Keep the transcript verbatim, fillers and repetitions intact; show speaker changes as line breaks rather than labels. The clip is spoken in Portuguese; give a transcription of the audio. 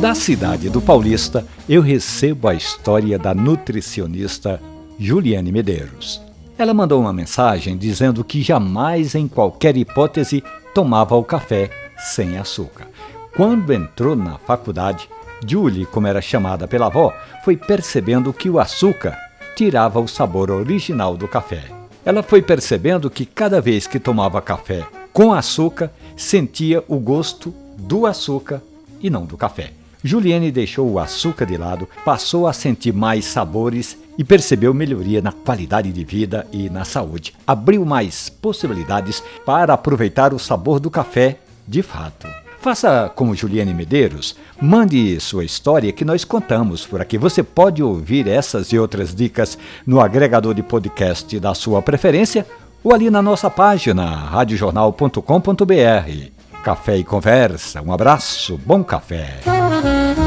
Da cidade do Paulista, eu recebo a história da nutricionista Juliane Medeiros. Ela mandou uma mensagem dizendo que jamais, em qualquer hipótese, tomava o café sem açúcar. Quando entrou na faculdade, Julie, como era chamada pela avó, foi percebendo que o açúcar tirava o sabor original do café. Ela foi percebendo que cada vez que tomava café com açúcar, sentia o gosto do açúcar e não do café. Juliane deixou o açúcar de lado, passou a sentir mais sabores e percebeu melhoria na qualidade de vida e na saúde. Abriu mais possibilidades para aproveitar o sabor do café de fato. Faça como Juliane Medeiros, mande sua história que nós contamos por aqui. Você pode ouvir essas e outras dicas no agregador de podcast da sua preferência ou ali na nossa página rádio jornal ponto com ponto b r. Café e conversa, um abraço, bom café.